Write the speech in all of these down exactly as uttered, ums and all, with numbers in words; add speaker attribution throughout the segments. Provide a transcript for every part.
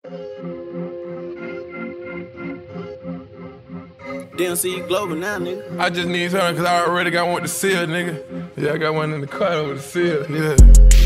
Speaker 1: D M C Global now, nigga.
Speaker 2: I just need something cause I already got one with the seal, nigga. Yeah, I got one in the car with the seal, yeah.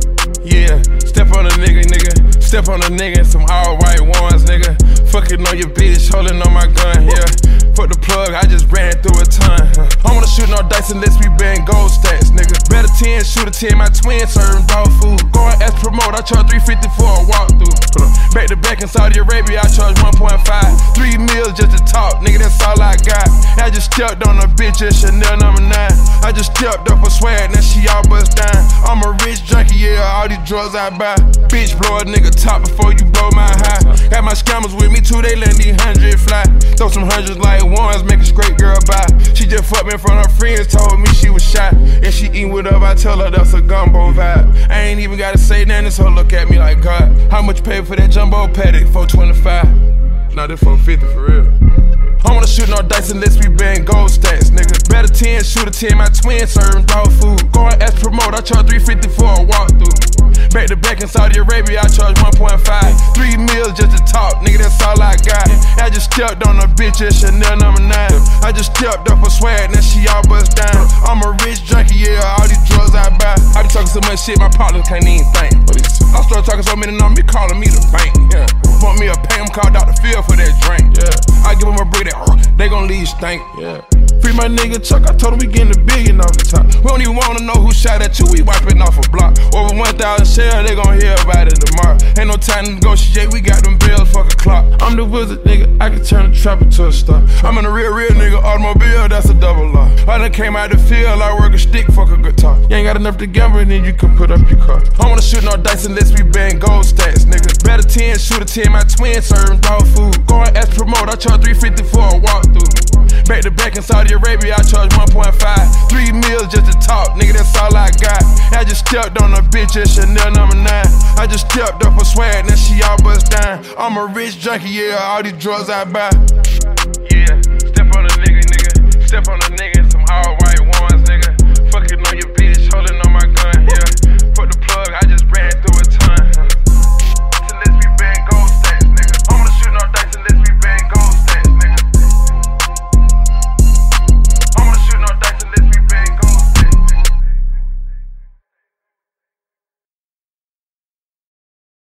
Speaker 2: Yeah, step on a nigga, nigga. Step on a nigga in some all white ones, nigga. Fucking on your bitch, holding on my gun, yeah. Put the plug, I just ran through a ton. I wanna shoot no dice unless we bang gold stacks, nigga. Bet a ten, shoot a ten, my twin serving dog food. Going as promote, I charge three fifty for a walkthrough. Back to back in Saudi Arabia, I charge one point five. Three meals just to talk, nigga, that's all I got. I just stepped on a bitch at Chanel number nine. I just stepped up for swag, now she all bust down. I'm a rich junkie, yeah, all these drugs I buy. Bitch, blow a nigga top before you blow my high. Got my scammers with me too, they let these hundred fly. Throw some hundreds like ones, make a straight girl buy. She just fucked me in front of her friends, told me she was shot. And she eatin' whatever I tell her, that's a gumbo vibe. I ain't even gotta say nothing, this hoe look at me like God. How much you pay for that jumbo paddock? four twenty-five. Nah, this four fifty for real. I wanna shoot no dice unless we bang gold stacks, nigga. Bet a ten, shoot a ten, my twin serving dog food. Going as promote, I charge three fifty for a walkthrough. Back to back in Saudi Arabia, I charge one point five. Three meals just to talk, nigga, that's all I got. I just stepped on a bitch at Chanel number nine. I just stepped up for swag, now she all bust down. I'm a rich junkie, yeah, all these drugs I buy. I be talking so much shit, my partners can't even think. I start talking so many numbers, calling me the bank, yeah. Want me a pay, I'm called Doctor Phil for that drink, yeah. I give them a break, that, uh, they gon' leave stank, yeah. Free my nigga Chuck, I told him we getting a billion off the top. We don't even wanna know who shot at you, we wiping off a block. Over one thousand shells, they gon' hear about it tomorrow. Ain't no time to negotiate, we got them bills, fuck a clock. I'm the wizard, nigga, I can turn the trap into a star. I'm in a real, real nigga, automobile, that's a double law. I done came out the field, I work a stick, fuck a guitar. You ain't got enough to gamble, then you can put up your car. I wanna shoot no dice unless we bang gold stacks, nigga. Bet a ten, shoot a ten, my twin serving dog food. Going as promote, I charge three fifty for a walkthrough. Back to back in Saudi Arabia, I charge one point five. Three meals just to talk, nigga, that's all I got. I just stepped on a bitch at Chanel number nine. I just stepped up for swag, now she all bust down. I'm a rich junkie, yeah, all these drugs I buy. Yeah, step on a nigga, nigga. Step on a nigga in some all white ones, nigga. Fucking on your